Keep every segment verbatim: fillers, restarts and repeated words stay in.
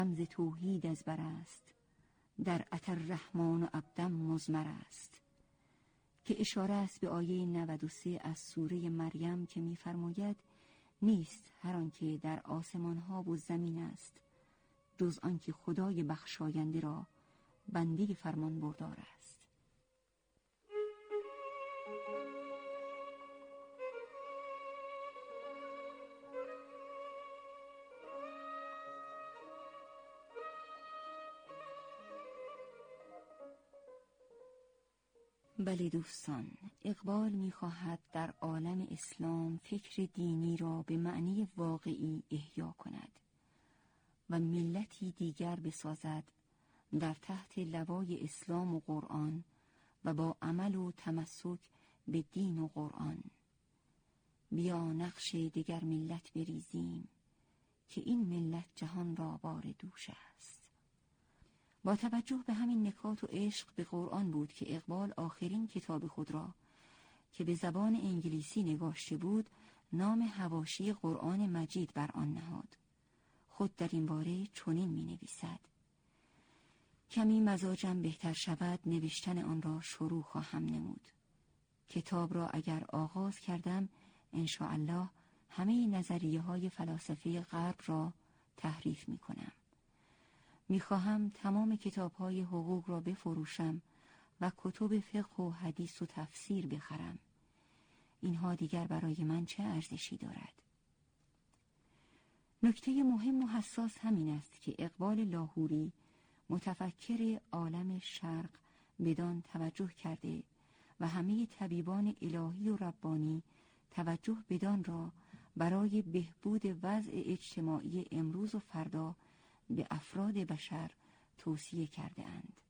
رمز توحید از بر است، در اتر رحمان و عبدم مزمر است، که اشاره است به آیه نود و سه از سوره مریم که می‌فرماید نیست هر آنکه در آسمان ها و زمین است جز آنکه خدای بخشاینده را بنده فرمان بردار است. بله دوستان، اقبال می‌خواهد در عالم اسلام فکر دینی را به معنی واقعی احیا کند و ملتی دیگر بسازد در تحت لوای اسلام و قرآن و با عمل و تمسک به دین و قرآن. بیا نقش دیگر ملت بریزیم که این ملت جهان را بار دوش است. با توجه به همین نکات و عشق به قرآن بود که اقبال آخرین کتاب خود را که به زبان انگلیسی نگاشته بود نام حواشی قرآن مجید بر آن نهاد. خود در این باره چنین می نویسد: کمی مزاجم بهتر شود نوشتن آن را شروع خواهم نمود. کتاب را اگر آغاز کردم انشاءالله همه نظریه های فلاسفه غرب را تحریف می کنم. می خواهم تمام کتاب های حقوق را بفروشم و کتب فقه و حدیث و تفسیر بخرم. اینها دیگر برای من چه ارزشی دارد؟ نکته مهم و حساس همین است که اقبال لاهوری متفکر عالم شرق بدان توجه کرده و همه طبیبان الهی و ربانی توجه بدان را برای بهبود وضع اجتماعی امروز و فردا به افراد بشر توصیه کرده اند.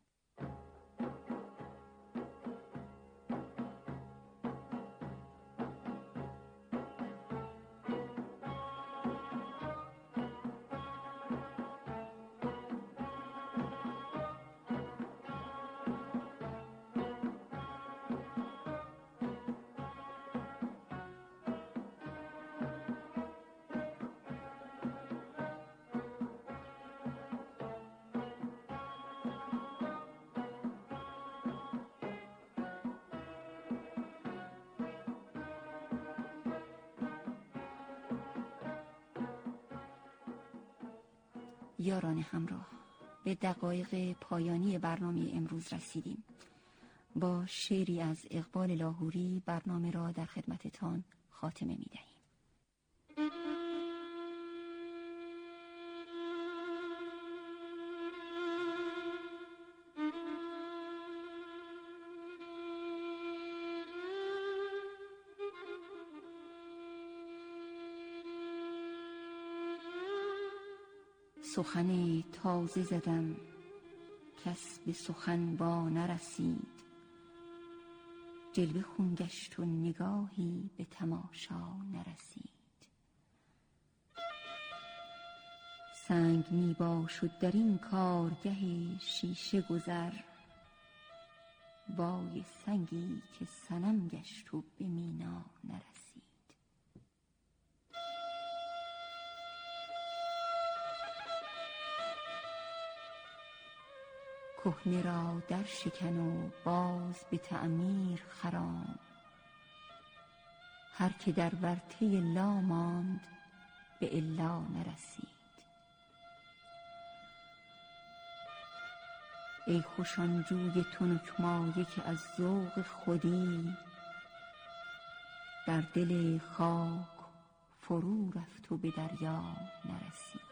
یاران همراه، به دقایق پایانی برنامه امروز رسیدیم. با شعری از اقبال لاهوری برنامه را در خدمتتان خاتمه می دهیم. سخن تازه زدم کس به سخن با نرسید، جلوه خون گشت و نگاهی به تماشا نرسید. سنگ می باشد در این کارگه شیشه گذر، وای سنگی که صنم گشت و به مینا نرسید. کهنه را در شکن و باز به تعمیر خرام، هر که در ورطه لا ماند به الا نرسید. ای خوش آن جوی تنک مایه که از ذوق خودی در دل خاک فرو رفت و به دریا نرسید.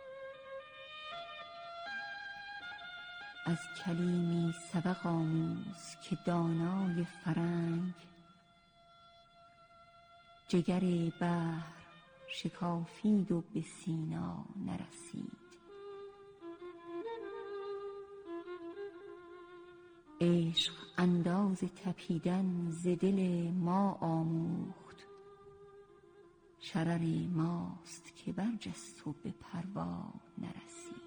از کلیمی سبق آموز که دانای فرنگ، جگر بحر شکافید و به سینا نرسید. عشق انداز تپیدن ز دل ما آموخت، شرر ماست که برجست و به پروا نرسید.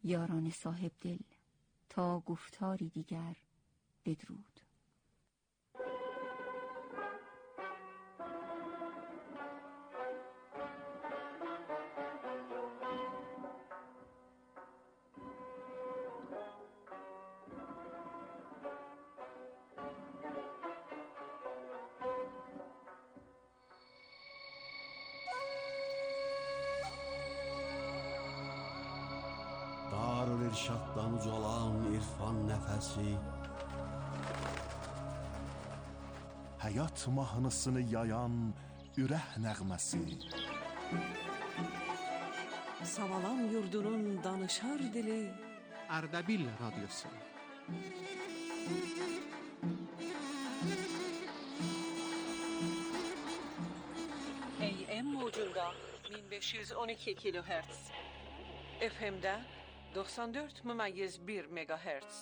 یاران صاحب دل، تا گفتاری دیگر بدرود. Darül-İrşaddan ucalan irfan nəfəsi, həyat mahnısını yayan ürək nəğməsi, Savalan yurdunun danışar dili, Ardabil Radyosu. A M mowcunda bin beş yüz on iki kilohertz, F M'de doksan dört mümeyiz bir megahertz.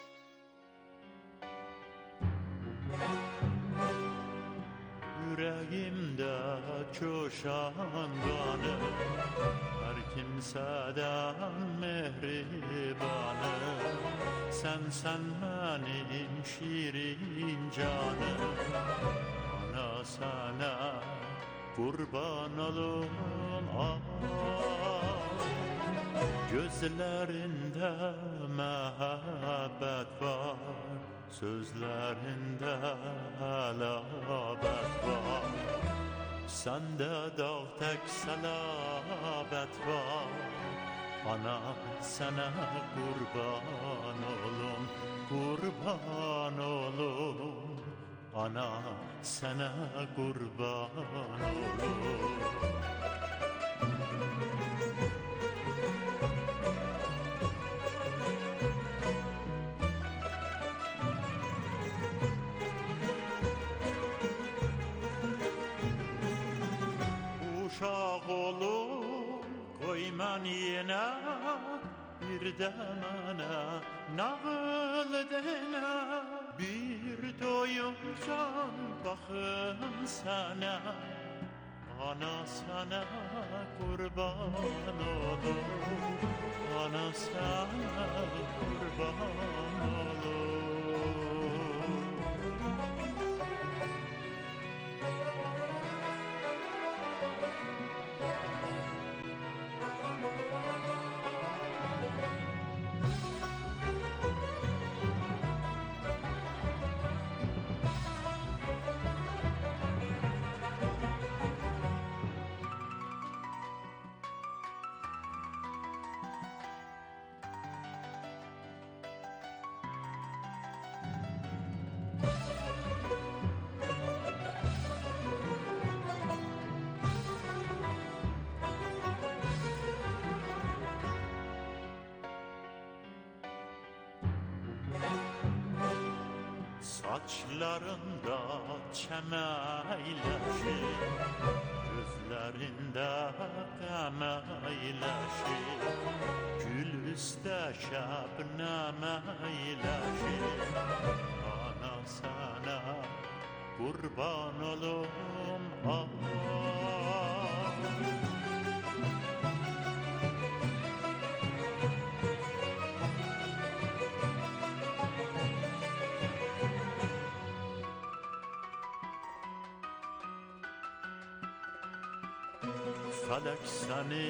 Yüreğimde coşan kanı, her kimseden mehribanı. Sen sen benim şirin canım, ana sana kurban olum. Ah, gözlerinde mehabbet var, sözlerinde halabet var. Sende dağ tek salabet var. Ana sana kurban olum, kurban olum. Ana sana kurban olum. Uşaq olum, qoy mən yenə bir də mənə nağıl demə. Bir doyuncan baxım sənə, ana sənə qurban olum, ana sənə qurban olum. Saçlarında çəməyləşir, gözlərində qəməyləşir, gül üstə şəbnəməyləşir. Ana sənə qurban olum, ah. Felek seni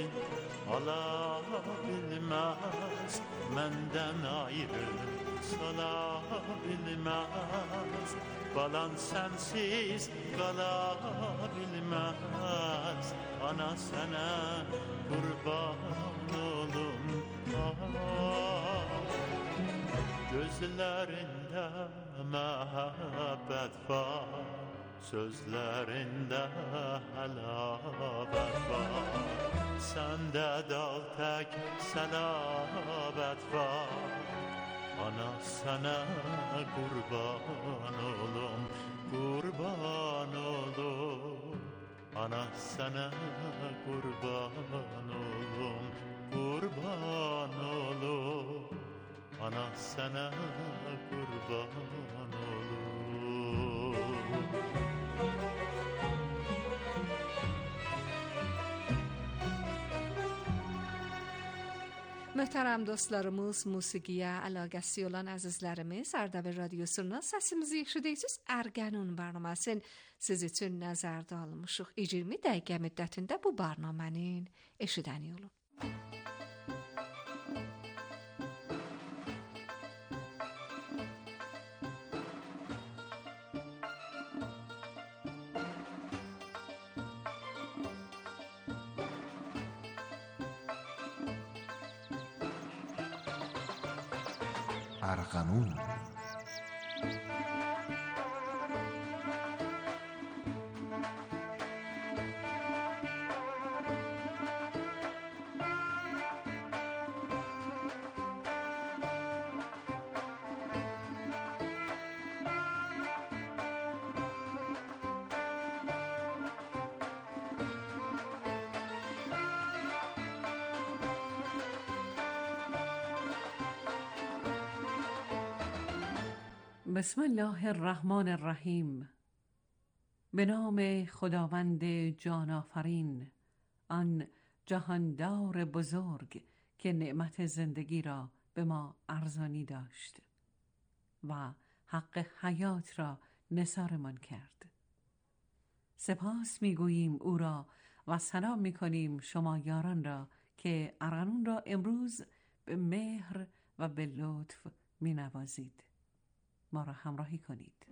alabilmez, menden ayrı salabilmez. Balan sensiz kalabilmez. Ana sana kurban olum, ah. Gözlerinde mehabbet var, sözlerinde halabet var. Sende dağ tek selabet var. Ana sana kurban olum, kurban olum. Ana sana kurban olum, kurban olum. Ana sana kurban olum. Möhtərəm dostlarımız, musiqiyə əlaqəsi olan əzizlərimiz, Ərdəbil Radiosunda səsimizi eşidəcəksiniz. Ərgənun bərnaməsin siz üçün nəzərdə almışıq. iyirmi dəqiqə müddətində bu bərnamənin eşidəni olun. ارغنون. بسم الله الرحمن الرحیم. به نام خداوند جان آفرین، آن جهاندار بزرگ که نعمت زندگی را به ما ارزانی داشت و حق حیات را نثارمان کرد. سپاس میگوییم او را و سلام میکنیم شما یاران را که ارغنون را امروز به مهر و به لطف مینوازید. ما را همراهی کنید.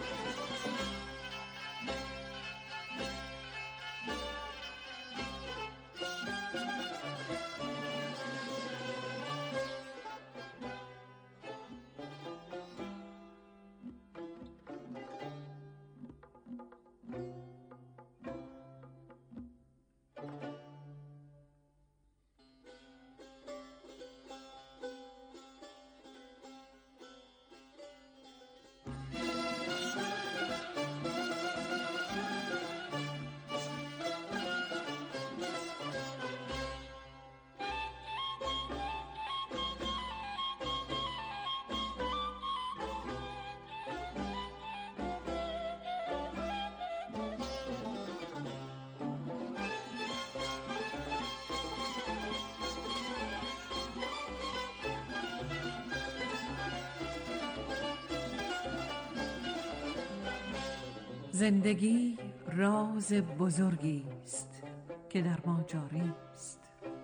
زندگی راز بزرگی است که در ما جاری است.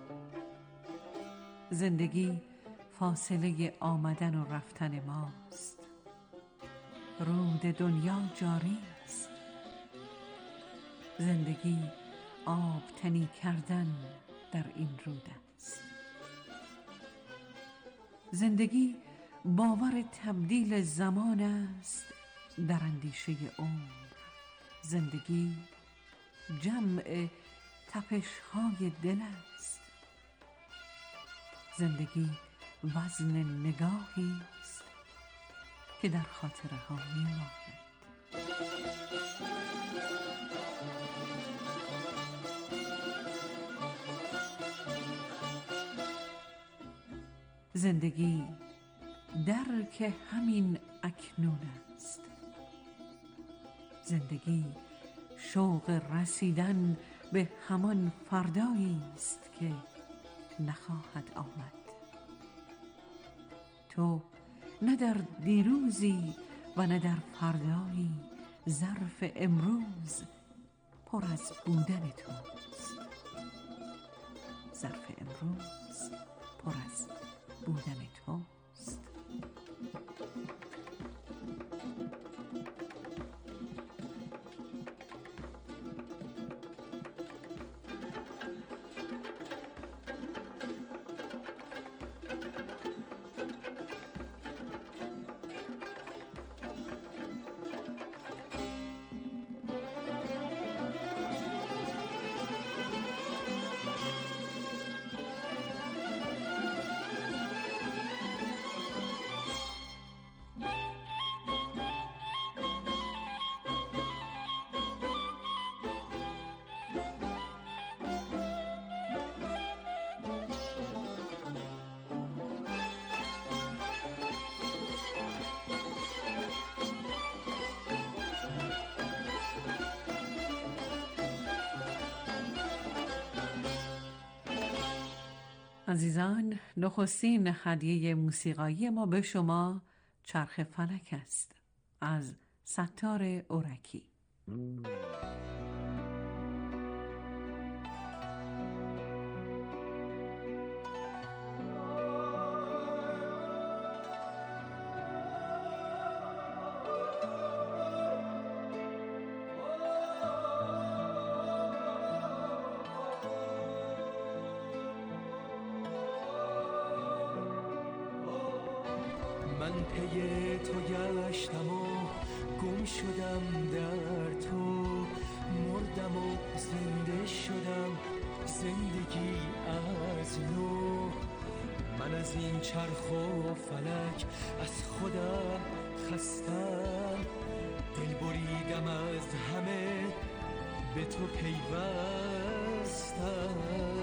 زندگی فاصله آمدن و رفتن ماست. رود دنیا جاری است. زندگی آب تنی کردن در این رود است. زندگی باور تبدیل زمان است در اندیشه عمر. زندگی جمع تپش‌های دل است. زندگی وزن نگاهی است که در خاطره ها می‌ماند. زندگی درک همین اکنون است. زندگی شوق رسیدن به همان فردایی است که نخواهد آمد. تو نه در دیروزی و نه در فردایی. ظرف امروز پر از بودن توست. ظرف امروز پر از بودن توست. عزیزان، نخستین هدیه موسیقایی ما به شما چرخ فلک است از ستار اورکی. من پی تو گشتم و گم شدم در تو، مردم و زنده شدم زندگی از نو. من از این چرخ و فلک از خودم خستم، دل بریدم از همه به تو پیوستم.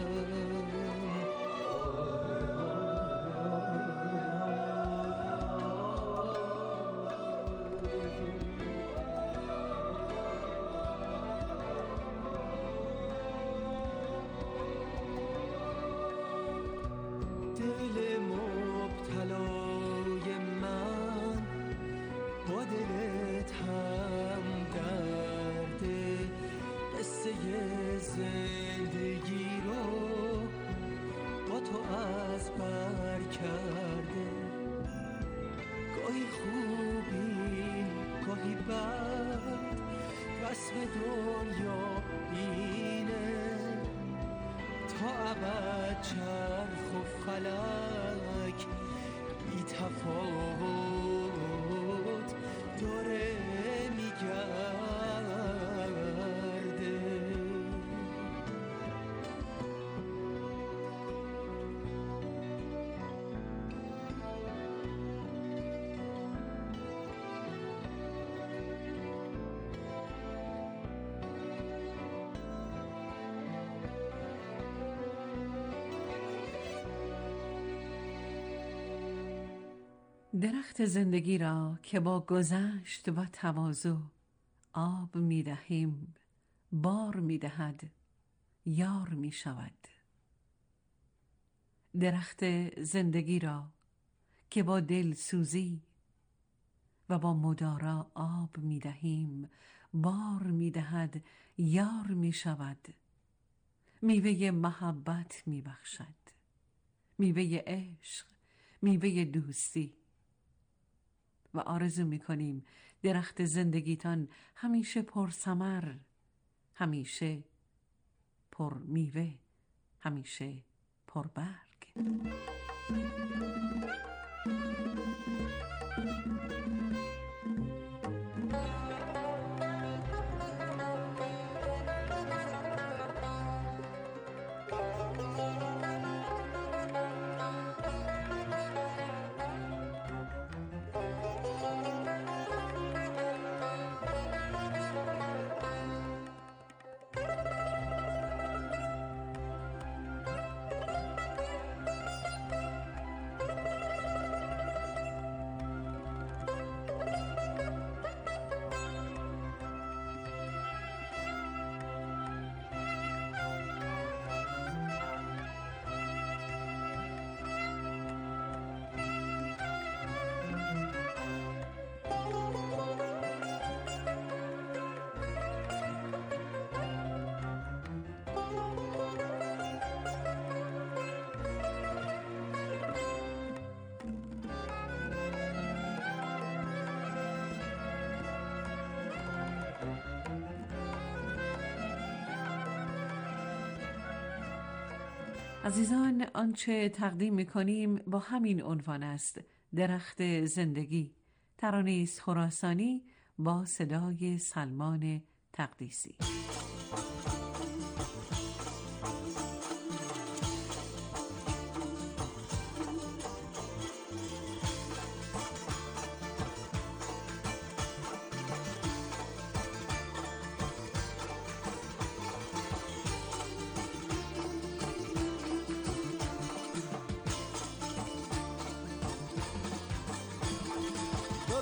دل مبتلای من با دلت هم درده، قصه زندگی رو با تو از بر کرده. گاهی خوبی گاهی بد، رسم دنیا اینه، تا ابد چرخ و فلک بی تفاوت داره میگرده. درخت زندگی را که با گذشت و تواضع آب می دهیم، بار می دهد، یار می شود. درخت زندگی را که با دلسوزی و با مدارا آب می دهیم، بار می دهد، یار می شود. میوه محبت می بخشد، میوه عشق، میوه دوستی. و آرزو می‌کنیم درخت زندگیتان همیشه پر ثمر، همیشه پر میوه، همیشه پر برگ. عزیزان، آنچه تقدیم می‌کنیم با همین عنوان است: درخت زندگی. ترانه خراسانی با صدای سلمان تقدیسی.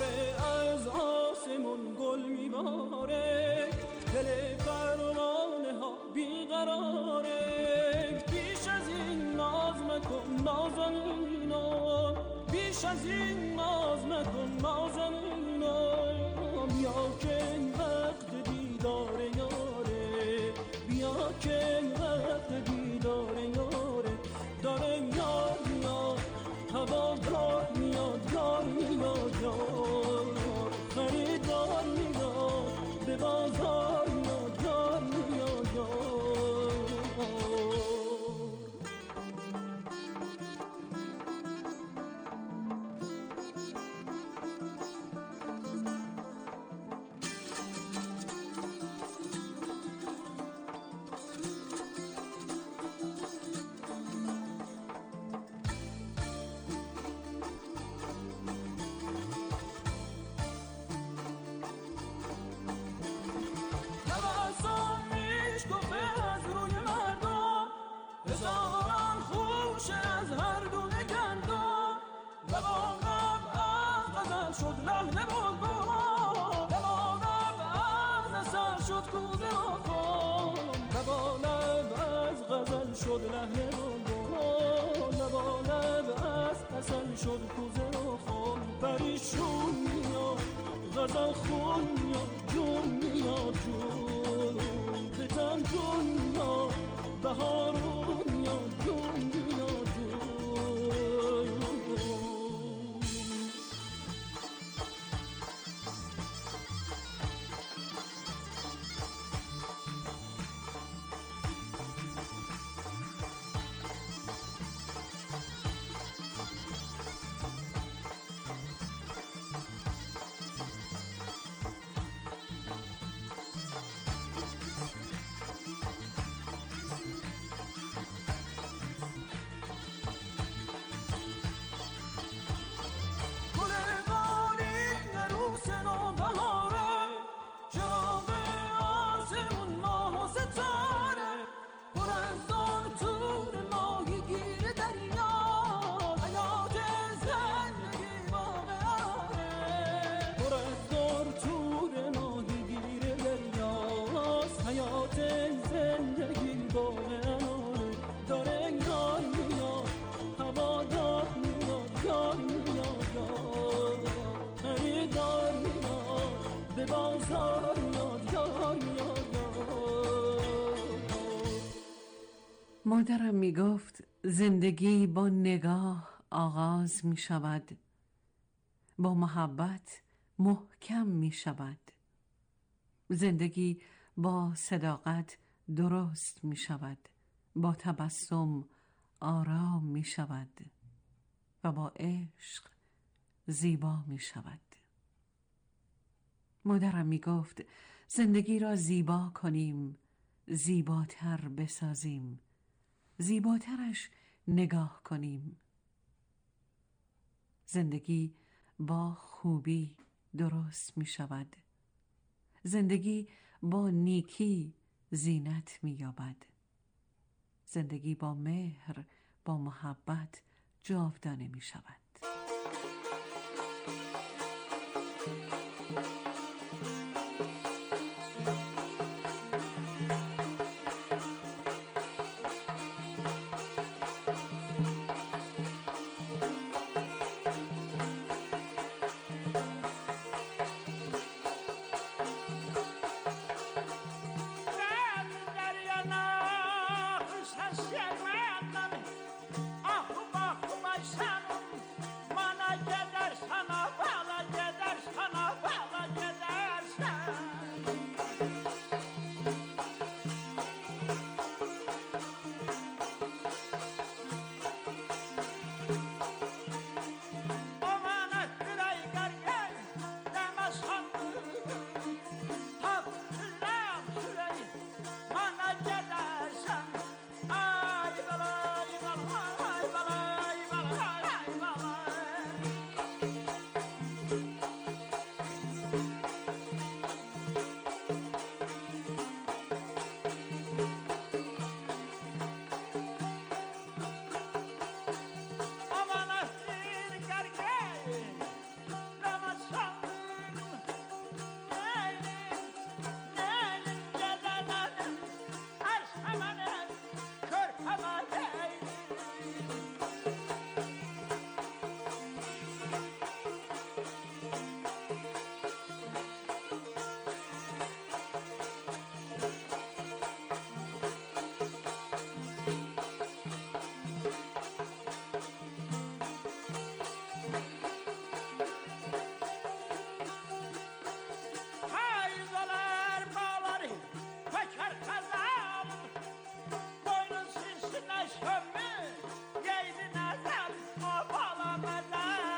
دل پروانه بیش از این ناز نکن نازنینم، بیا که این وقت دیدار یاره، بیا که این وقت دیدار یاره، داره یار میاد هوادار میاد، یار میاد یار خریدار میاد به بازار میاد، یار میاد یار. شد لحن بلبل لبالب از اصل شد کوزه و خون پریشون میاد غزل خون میاد جون میاد جون بتن جون میاد بهارون میاد جون میاد جون. مادرم می گفت زندگی با نگاه آغاز می شود، با محبت محکم می شود. زندگی با صداقت درست می شود، با تبسم آرام می شود و با عشق زیبا می شود. مادرم می گفت زندگی را زیبا کنیم، زیباتر بسازیم، زیباترش نگاه کنیم. زندگی با خوبی درست می شود، زندگی با نیکی زینت می یابد، زندگی با مهر، با محبت جاودانه می شود. من اگه در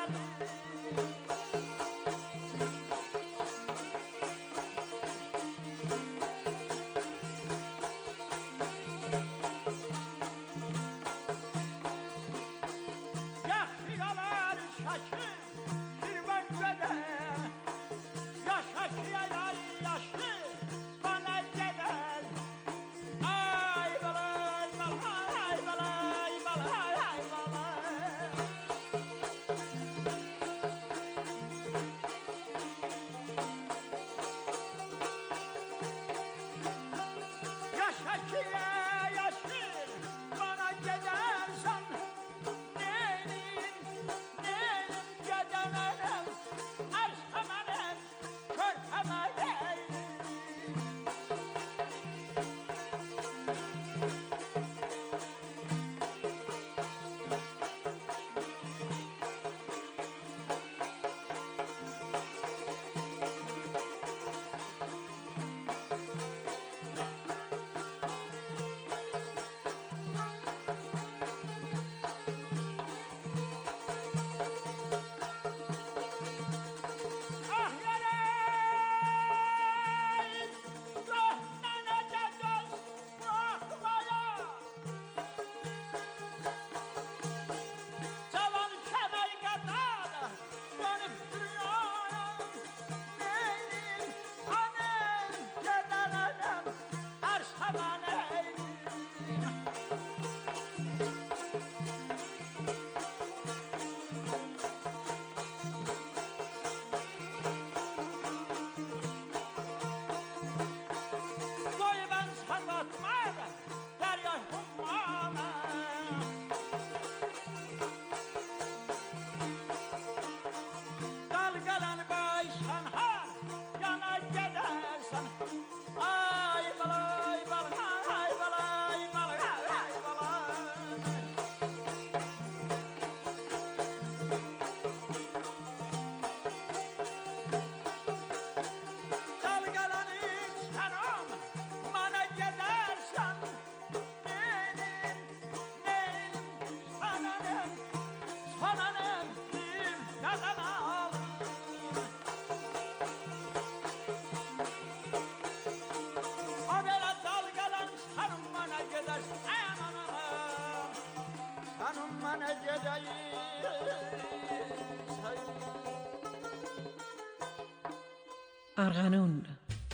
ارغنون،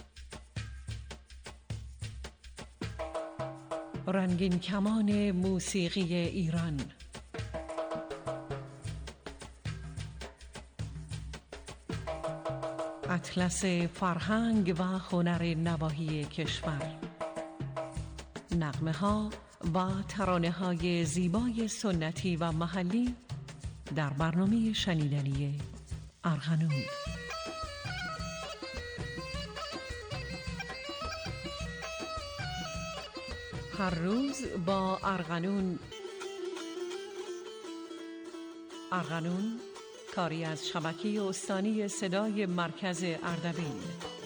رنگین کمان موسیقی ایران. اطلس فرهنگ و هنر نواحی کشور. نغمه‌ها و ترانه‌های زیبای سنتی و محلی در برنامه شنیدنی ارغنون. هر روز با ارغنون. ارغنون کاری از شبکه استانی صدای مرکز اردبیل.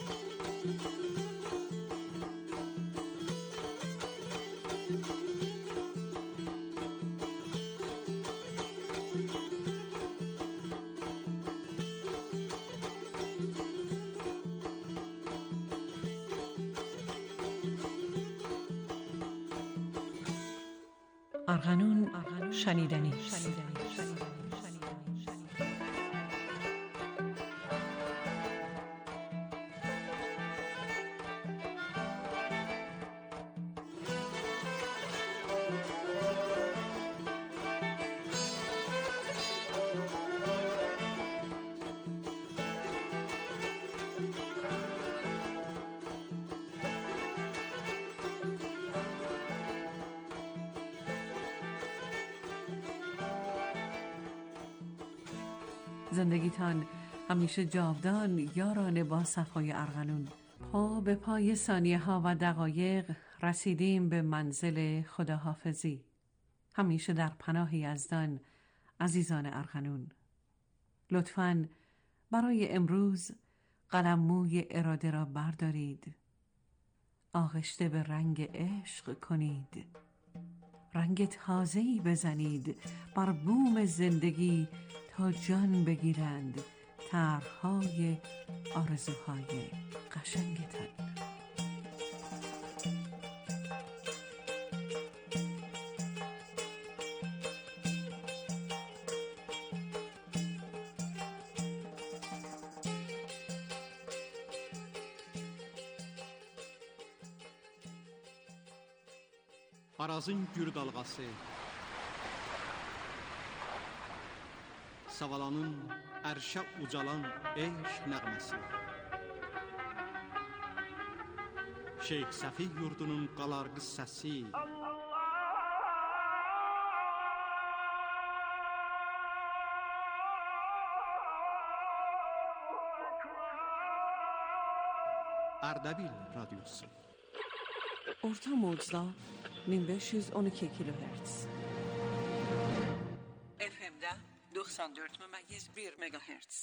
ارغنون شنیدنی است. زندگیتان همیشه جاودان یاران با صفای ارغنون. پا به پای ثانیه ها و دقایق رسیدیم به منزل خداحافظی. همیشه در پناه یزدان عزیزان ارغنون. لطفاً برای امروز قلمموی اراده را بردارید، آغشته به رنگ عشق کنید، رنگ تازه‌ای بزنید بر بوم زندگی تا جان بگیرند طرح‌های آرزوهای قشنگتان. Arazın gür dalğası, Savalanın ərşə ucalan eşq nəğməsi, Şeyx Səfi yurdunun qalar qıssəsi, Ərdəbil radyosu. Orta mocda min beş yüz on iki kilohertz. F M'de doksan dört memeyiz bir megahertz.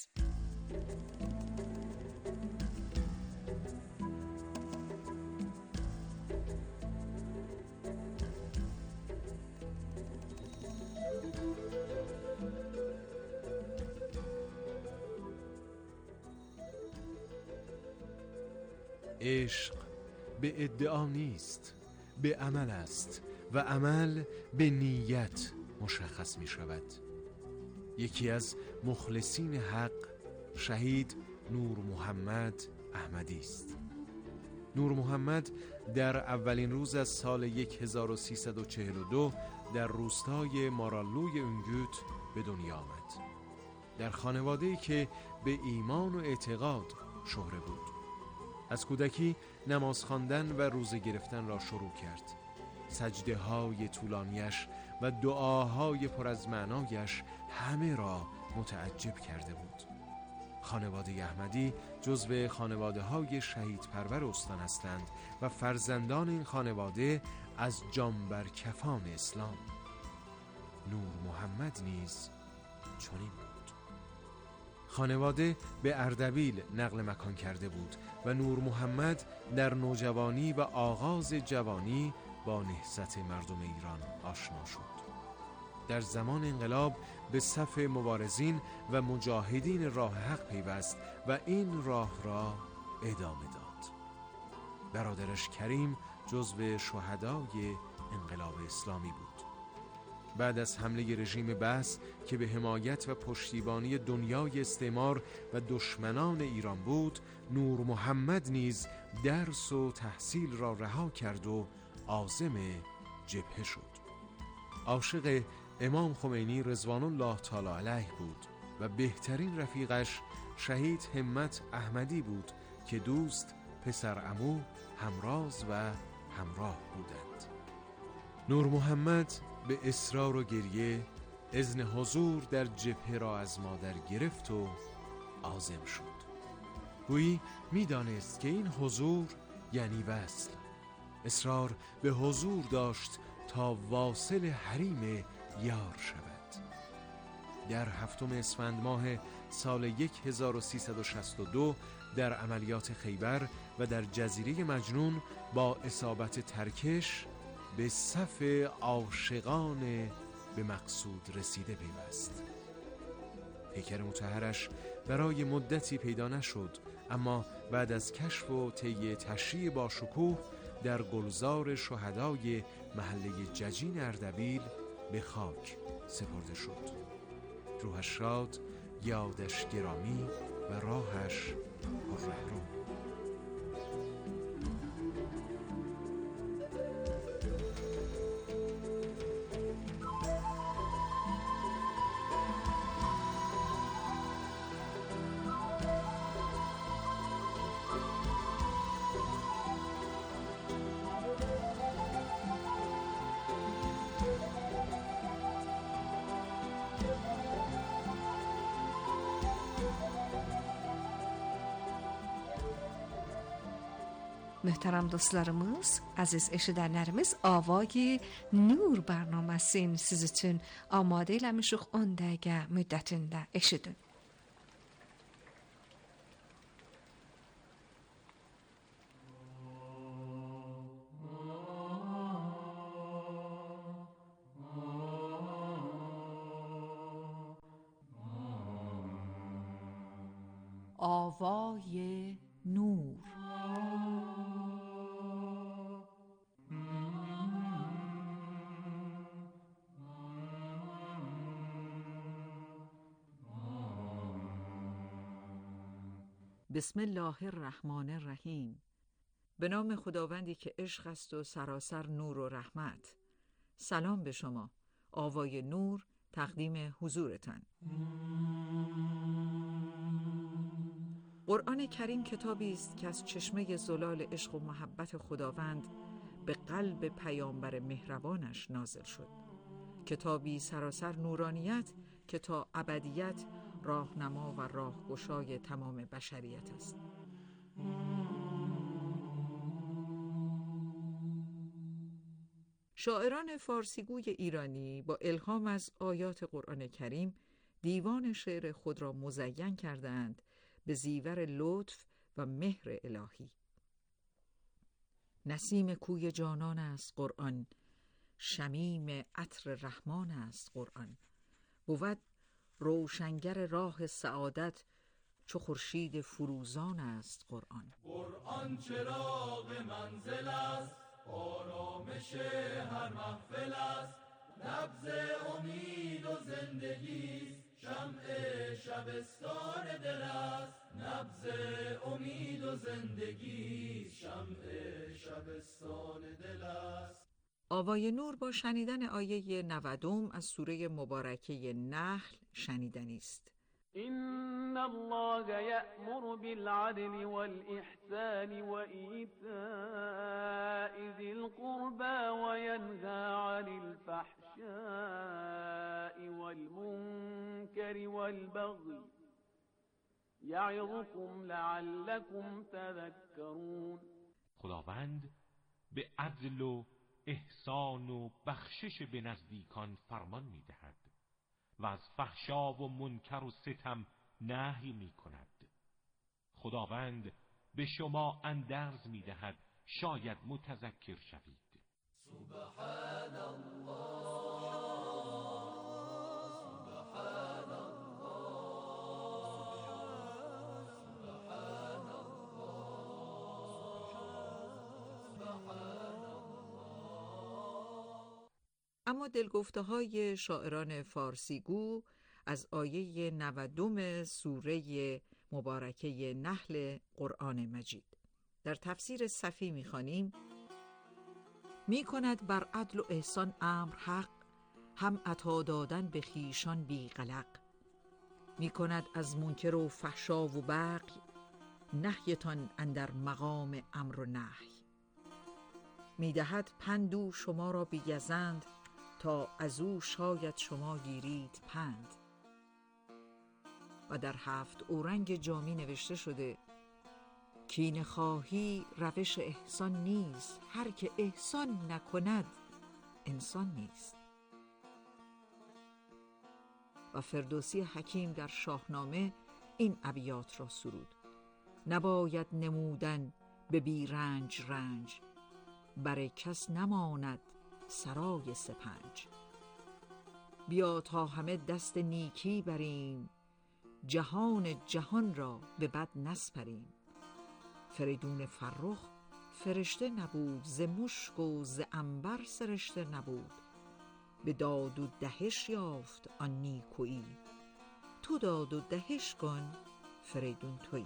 عشق به ادعا نیست، به عمل است و عمل به نیت مشخص می شود. یکی از مخلصین حق شهید نور محمد احمدی است. نور محمد در اولین روز از سال هزار و سیصد و چهل و دو در روستای مارالوی اونگوت به دنیا آمد. در خانواده‌ای که به ایمان و اعتقاد شهره بود. از کودکی نماز خواندن و روزه گرفتن را شروع کرد. سجده های طولانیش و دعاهای پر از معنایش همه را متعجب کرده بود. خانواده احمدی جزو خانواده های شهید پرور استان هستند و فرزندان این خانواده از جانبرکفان اسلام. نور محمد نیز چنین بود. خانواده به اردبیل نقل مکان کرده بود و نور محمد در نوجوانی و آغاز جوانی با نهضت مردم ایران آشنا شد. در زمان انقلاب به صف مبارزین و مجاهدین راه حق پیوست و این راه را ادامه داد. برادرش کریم جزو شهدای انقلاب اسلامی بود. بعد از حمله رژیم بعث که به حمایت و پشتیبانی دنیای استعمار و دشمنان ایران بود، نور محمد نیز درس و تحصیل را رها کرد و عازم جبهه شد. عاشق امام خمینی رضوان الله تعالی علیه بود و بهترین رفیقش شهید همت احمدی بود که دوست، پسر عمو، همراز و همراه بودند. نور محمد به اصرار و گریه اذن حضور در جبهه را از مادر گرفت و عازم شد. گویی می‌دانست که این حضور یعنی وصل. اصرار به حضور داشت تا واصل حریم یار شود. در هفتم اسفند ماه سال هزار و سیصد و شصت و دو در عملیات خیبر و در جزیره مجنون با اصابت ترکش به صف عاشقان به مقصود رسیده پیوست. پیکر مطهرش برای مدتی پیدا نشد، اما بعد از کشف و طی تشییع با شکوه در گلزار شهدای محله ججین اردبیل به خاک سپرده شد. روحش شاد، یادش گرامی و راهش پررهرو. Möhtərəm dostlarımız, əziz eşidənlərimiz, Avay Nur bərnaməsini siz üçün amadə eləmişik on dəqiqə müddətində eşidin. آوای نور. بسم الله الرحمن الرحیم. به نام خداوندی که عشق است و سراسر نور و رحمت. سلام به شما. آوای نور تقدیم حضورتان. قرآن کریم کتابی است که از چشمه زلال عشق و محبت خداوند به قلب پیامبر مهربانش نازل شد. کتابی سراسر نورانیت که تا ابدیت راهنما و راهگشای تمام بشریت است. شاعران فارسیگوی ایرانی با الهام از آیات قرآن کریم دیوان شعر خود را مزین کردند به زیور لطف و مهر الهی. نسیم کوی جانان است قرآن، شمیم عطر رحمان است قرآن. بود روشنگر راه سعادت، چو خورشید فروزان است قرآن. قرآن چراغ منزل است، آرامش هر محفل است. نبض امید و زندگی است، شمع شبستان دل است. نبض امید و زندگی است، شمع شبستان دل است. آوای نور با شنیدن آیه نودم از سوره مبارکه نحل شنیدنی است. إن الله يأمر بالعدل والإحسان وإيتاء ذي القربى وينهى عن الفحشاء والمنكر والبغي يعظكم لعلكم تذكرون. خداوند به عدل و احسان و بخشش به نزدیکان فرمان می‌دهد و از فحشا و منکر و ستم نهی می‌کند. خداوند به شما اندرز می‌دهد شاید متذکر شوید. سبحان الله، سبحان الله، سبحان الله، سبحان الله. اما دلگفته‌های شاعران فارسیگو از آیه نودم سوره مبارکه نحل قرآن مجید. در تفسیر صفی می‌خوانیم: می کند بر عدل و احسان امر حق، هم عطا دادن به خویشان بی قلق. می کند از منکر و فحشا و بغی، نهیتان اندر مقام امر و نهی. می دهد پندو شما را بی گزند، تا از او شاید شما گیرید پند. و در هفت اورنگ جامی نوشته شده: کین خواهی روش احسان نیست، هر که احسان نکند انسان نیست. و فردوسی حکیم در شاهنامه این ابیات را سرود: نباید نمودن به بی رنج رنج، بر کس نماند سرای سپنج. بیا تا همه دست نیکی بریم، جهان جهان را به بد نسپریم. فریدون فرخ فرشته نبود، ز مشک و ز عنبر سرشته نبود. به داد و دهش یافت آن نیکویی، تو داد و دهش کن فریدون تویی.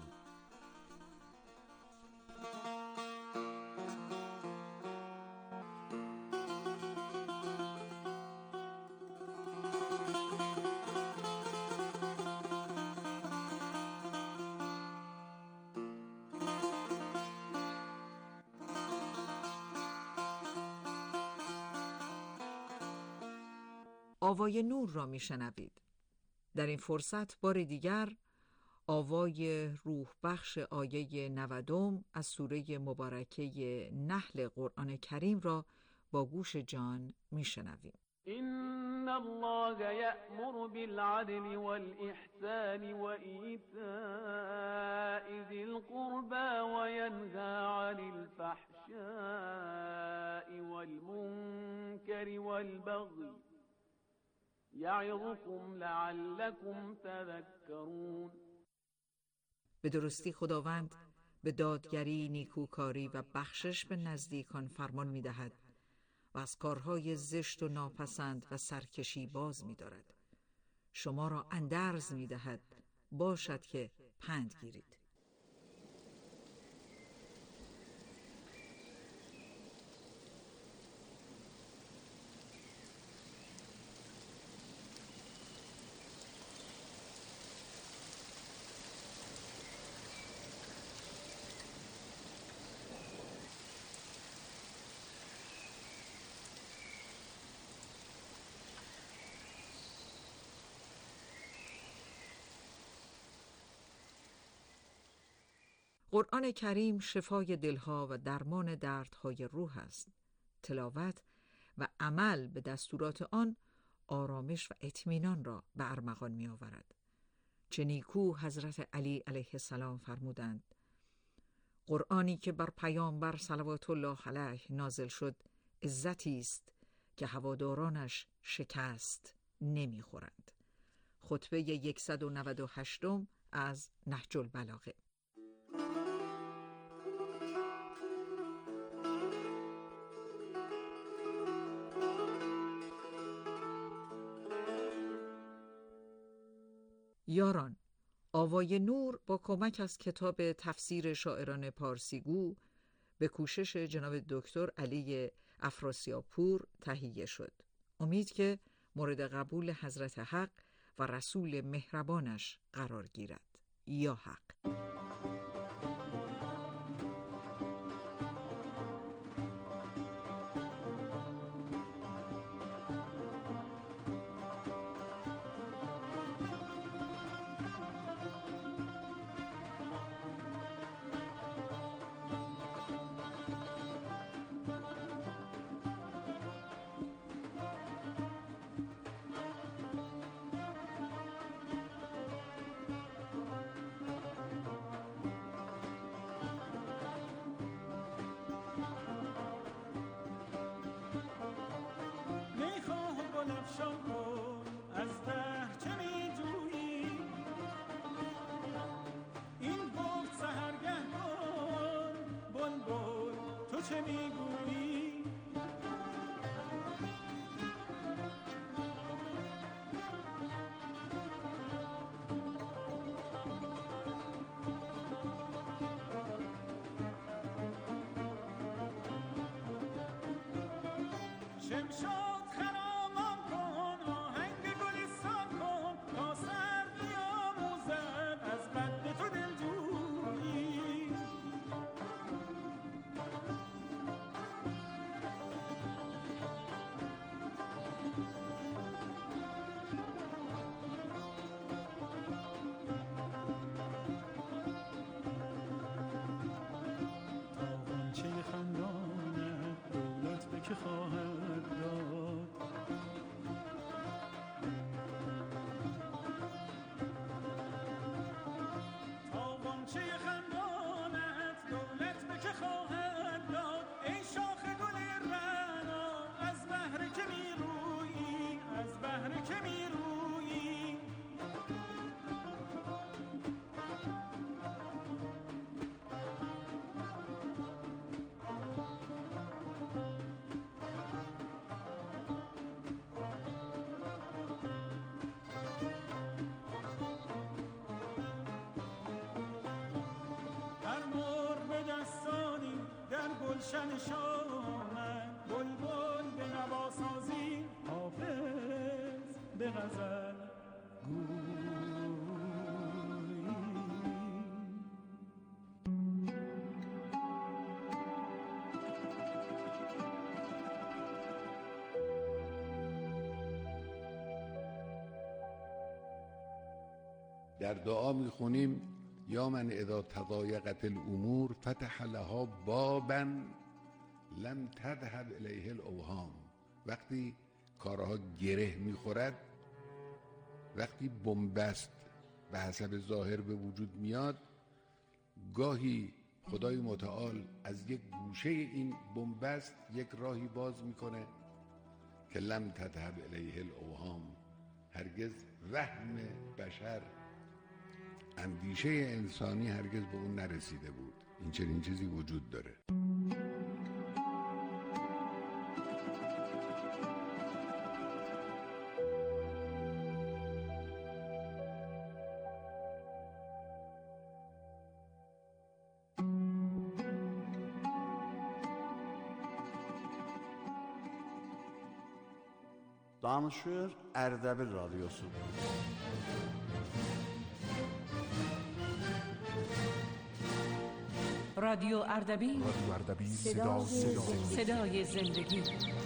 آوای نور را میشنوید. در این فرصت بار دیگر آوای روح بخش آیه نودم از سوره مبارکه نحل قرآن کریم را با گوش جان میشنویم. إن الله يأمر بالعدل والإحسان وإيتاء ذي القربى وينهى عن الفحشاء والمنكر والبغي يعظكم لعلكم تذكرون. به درستی خداوند به دادگری، نیکوکاری و بخشش به نزدیکان فرمان می دهد و از کارهای زشت و ناپسند و سرکشی باز می دارد. شما را اندرز می دهد، باشد که پند گیرید. قرآن کریم شفای دلها و درمان دردهای روح است. تلاوت و عمل به دستورات آن آرامش و اطمینان را به ارمغان می آورد. چه نیکو حضرت علی علیه السلام فرمودند: قرآنی که بر پیامبر صلوات الله علیه نازل شد عزتی است که هوادارانش شکست نمی خورند. خطبه صد و نود و هشت از نهج البلاغه. یاران، آوای نور با کمک از کتاب تفسیر شاعران پارسیگو به کوشش جناب دکتر علی افراسیابپور تهیه شد. امید که مورد قبول حضرت حق و رسول مهربانش قرار گیرد. یا حق. افشان کن از ده چه می جویی، این گفت سحرگه کن بلبل تو چه می گویی. شمشاد که خواهد داد، تاوانچه خندانت دولت به که خواهد داد. ای شاخ گل رعنا از بهر که می رویی، از بهر که می رویی. گلشن شامن بلبل به نواسازی، حافظ به غزل گوی. در دعا میخونیم یا من اذا تضایقت الامور فتح لها بابا لم تذهب الیه الاوهام. وقتی کارها گره میخورد، وقتی بنبست به حسب ظاهر به وجود میاد، گاهی خدای متعال از یک گوشه این بنبست یک راهی باز میکنه که لم تذهب الیه الاوهام، هرگز وهم بشر اندیشه انسانی هرگز به اون نرسیده بود. این چنین چیزی وجود داره. Danışır Ərdəbil Radyosu. رادیو اردبیل، رادیو اردبیل، صدا صدای, صدای زندگی.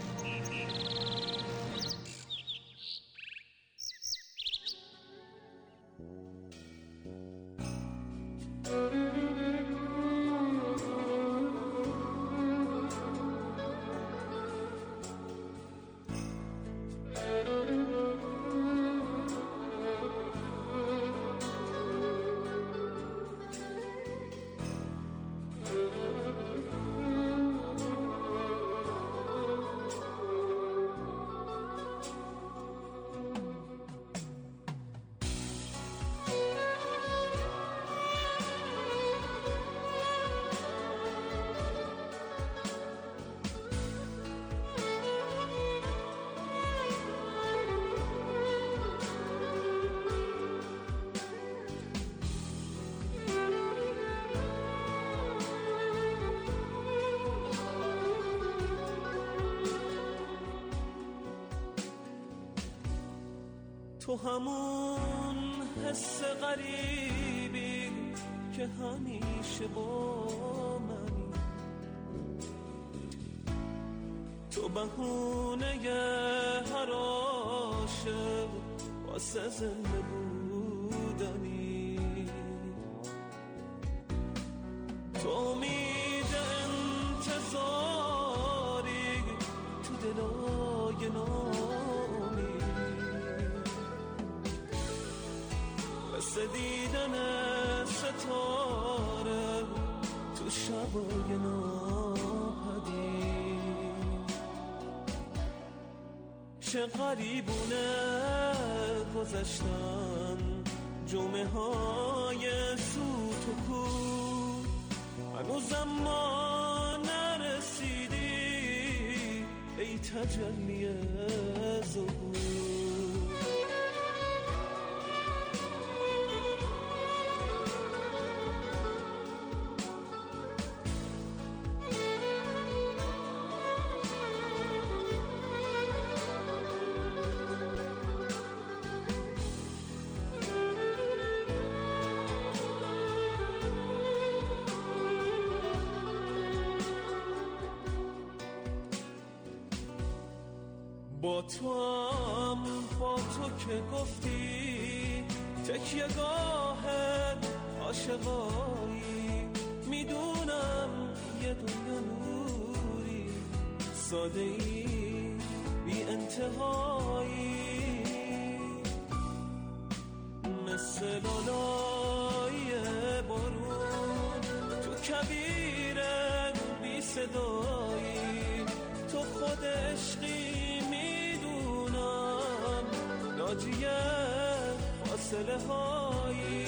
تو همون حس غریبی که همیشه با منی، تو بهونه هر عاشق واسه زنده بودنی، تو امید انتظاری تو دلای نامی، مثل دیدن ستاره تو شبای ناپدید. چه غریبونه گذشتن جمعه های سوت و کور، هنوزم ما نرسیدی ای تجلی ظهور. با تو هم با تو که گفتی تکیه گاه عاشقایی، میدونم یه دنیا نوری ساده ای بی انتهایی، مثل لالای بارون تو کبیر بی صدایی، تو خود عشقی ناجیه فاصله هایی.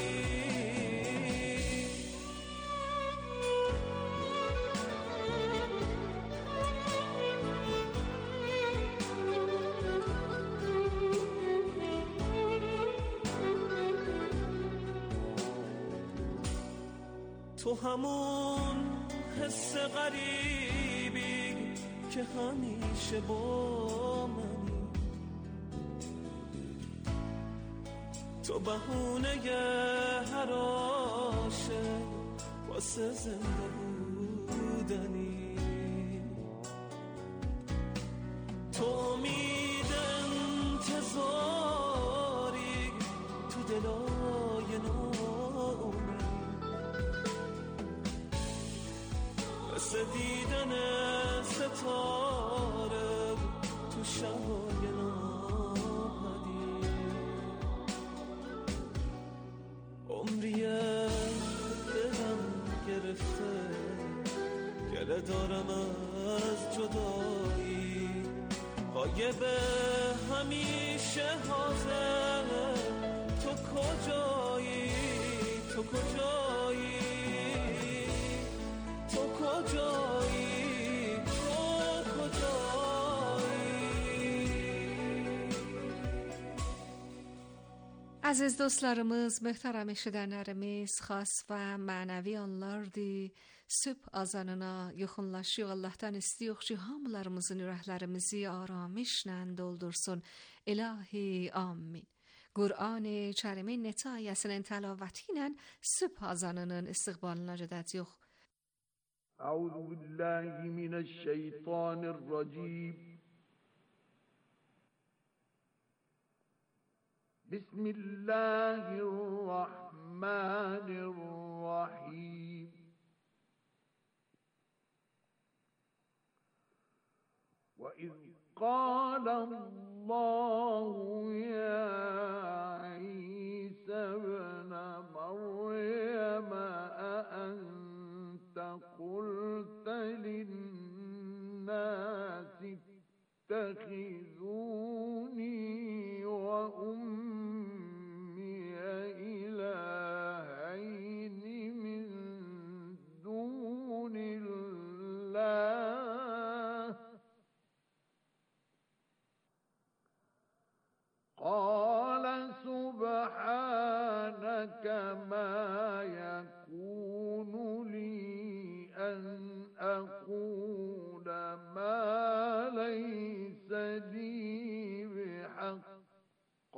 تو همون حس غریبی که همیشه با منی، تو بهونه هر عاشق واسه زنده بودنی، تو امید انتظاری تو دلای نامی، مثل دیدن ستاره تو شبای ناپدید. عمریه دلم گرفته گله دارم از جدایی، غایب همیشه حاضر تو کجایی، Aziz dostlarımız, möhtərəm eşidənlərimiz, xas və mənəvi anlardır. Sübh azanına yaxınlaşıyor. Allah'tan istiyor ki hamılarımızın ürəklərimizi aramışla doldursun. İlahi amin. Qur'an-ı Kərimin netayəsinin təlavəti ilə sübh azanının istiqbalına gedəcəyik. Əuzu billahi mineşşeytanirracim. Bismillahirrahmanirrahim. وَإِذْ قَالَ اللَّهُ يَا عِيسَى ابْنَ مَرْيَمَ أَأَنْتَ قُلْتَ لِلنَّاسِ اتَّخِذُونِي وَأُمِّيَ إِلَٰهَيْنِ مِن دُونِ اللَّهِ قال سبحانك ما يكون لي أن أقول ما ليس لي بحق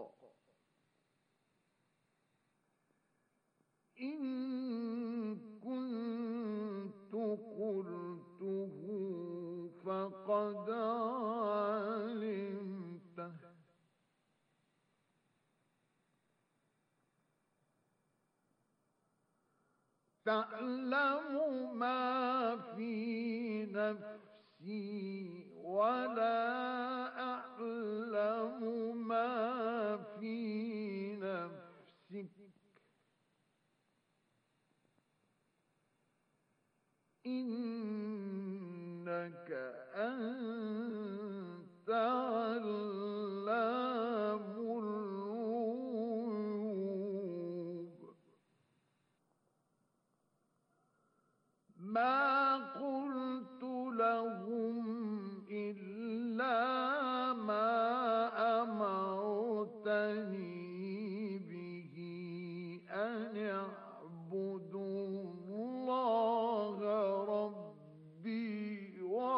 إن كنت قلته فقد علمته تعلم ما في نفسي ولا أعلم ما في نفسك إنك أنت علام الغيوب ما قلت لهم إلا ما أمرتني به أن اعبدوا الله ربي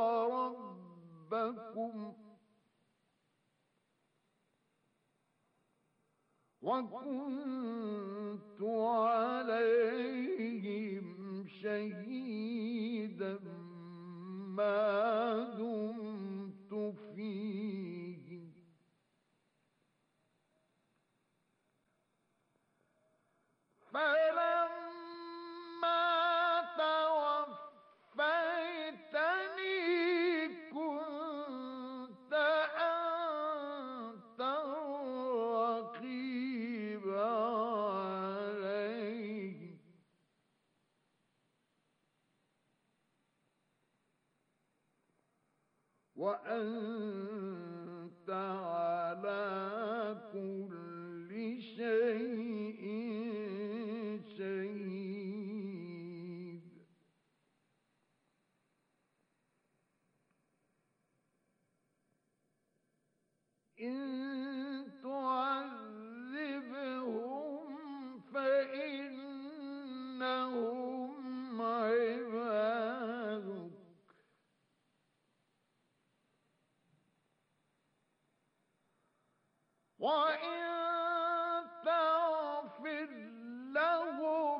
وربكم وكنت عليهم شهيدا ما دمت فيهم فلما توفيتني كنت أنت الرقيب عليهم وأنت على كل شيء شهيد إن تعذبهم فإنهم عبادك وإن تغفر لهم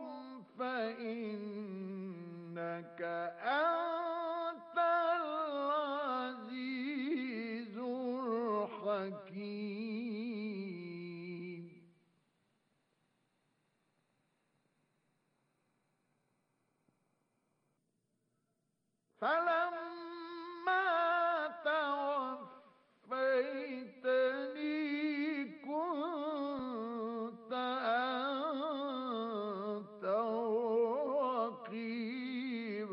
فإنك أنت العزيز الحكيم فلما توفيتني كنت أنت الرقيب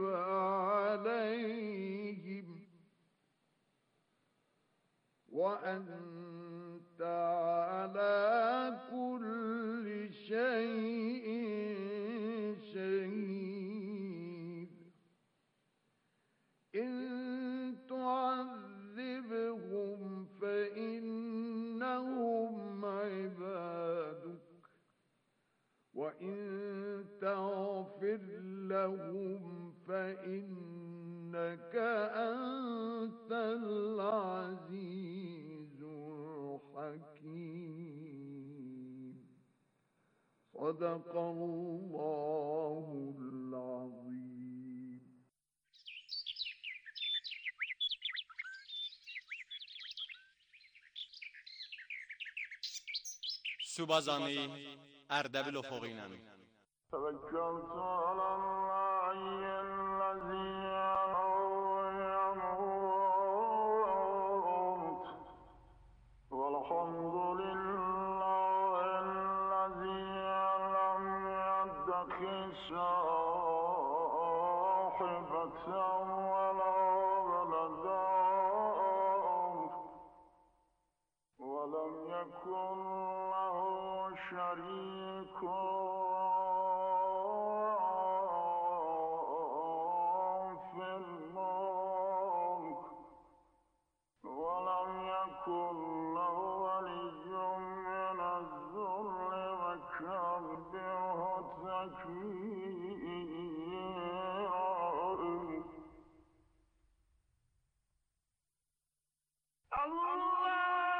عليهم وأنت على كل شيء شهيد إن تعذبهم فإنهم عبادك تغفر لهم فإنك أنت العزيز الحكيم. صدق الله العظيم. سوبازانی اردبیل افقینم توکلت علی الله الذی یموت والحمد لله الذی لم يتخذ صاحبة ولا ولدا ولم يكن له شريك في الملك ولم يكن له ولي من الذل وكبره تكبيرا. الله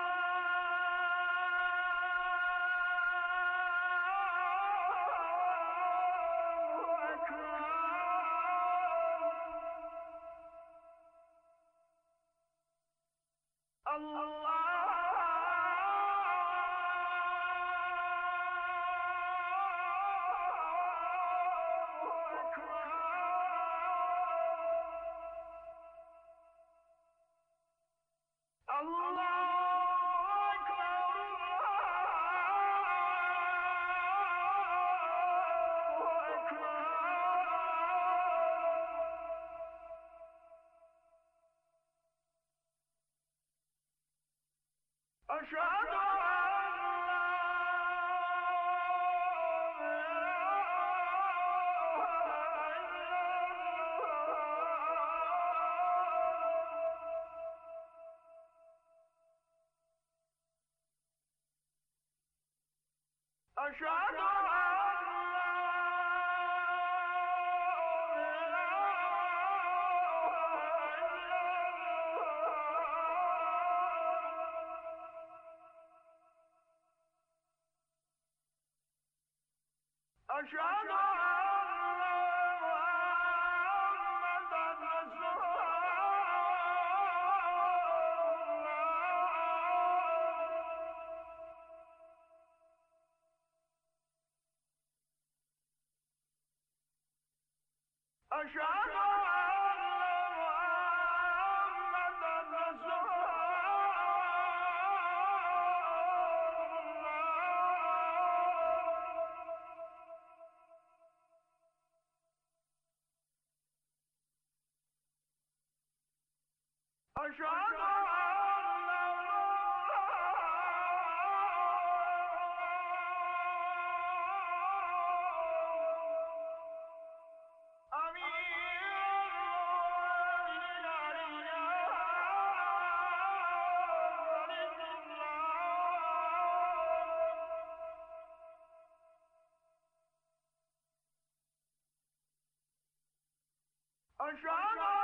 أشهد أشهد أشهد أشهد أشهد